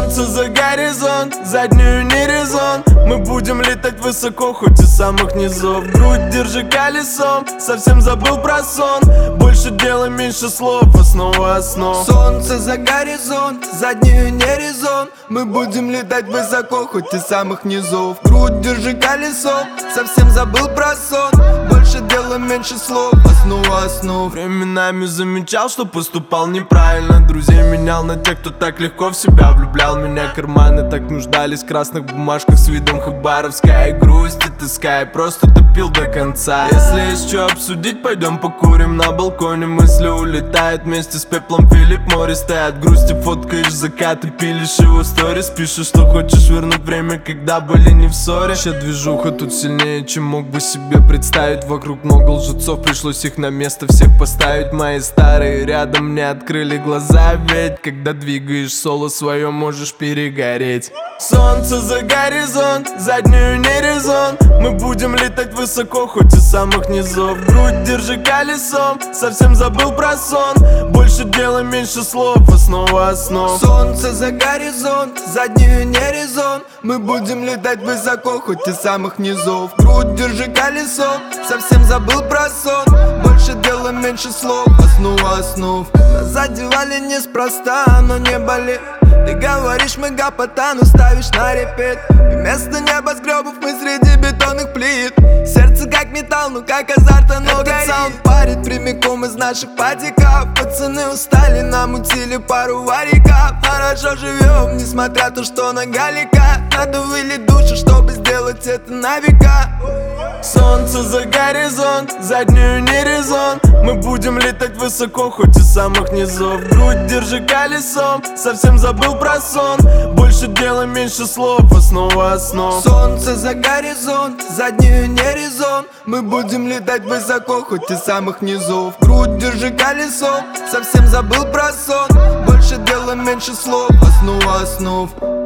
Солнце за горизонт, заднюю не резон. Мы будем летать высоко, хоть из самых низов. Грудь держи колесом, совсем забыл про сон. Больше дела, меньше слов, основа основ. Солнце за горизонт, заднюю не резон. Мы будем летать высоко, хоть из самых низов. Грудь держи колесом, совсем забыл про сон. Больше дела, меньше слов, основа основ. Временами замечал, что поступал неправильно. Друзей менял на тех, кто так легко в себя влюблял. Меня карманы так нуждались в красных бумажках с видом хабаровска. И грусть и тоска, и просто топил до конца. Если есть что обсудить, пойдем покурим на балконе. Мысли улетают вместе с пеплом. Филипп Моррис, ты от грусти фоткаешь закаты, пилишь его сторис. Пишешь, что хочешь вернуть время, когда были не в ссоре. Ща движуха тут сильнее, чем мог бы себе представить. Вокруг много лжецов, пришлось их на место всех поставить. Мои старые рядом не открыли глаза, ведь когда двигаешь соло свое, можешь перегореть. Солнце за горизонт, заднюю не резон. Мы будем летать высоко, хоть из самых низов. Грудь держи колесом, совсем забыл про сон. Больше дела, меньше слов, основа основ. Солнце за горизонт, заднюю не резон. Мы будем летать высоко, хоть из самых низов. Грудь держи колесом, совсем забыл про сон. Больше дела, меньше слов, основа основ. Нас задевали неспроста, но не болит. Ты говоришь, мы гопота, ставишь на репет. И вместо небоскребов мы среди бетонных плит. Сердце как металл, ну как азарт, оно горит. Саунд парит прямиком из наших патиков. Пацаны устали, намутили пару вариков. Хорошо живем, несмотря то, что на галика. Надо вылить душу, чтобы сделать это на века. Солнце за горизонт, заднюю не резон. Мы будем летать высоко, хоть из самых низов. Грудь держи колесом, совсем забыл про сон. Больше дела, меньше слов, основа основ. Солнце за горизонт, заднюю не резон. Мы будем летать высоко, хоть из самых низов. Грудь держи колесом, совсем забыл про сон. Больше дела, меньше слов, основа основ.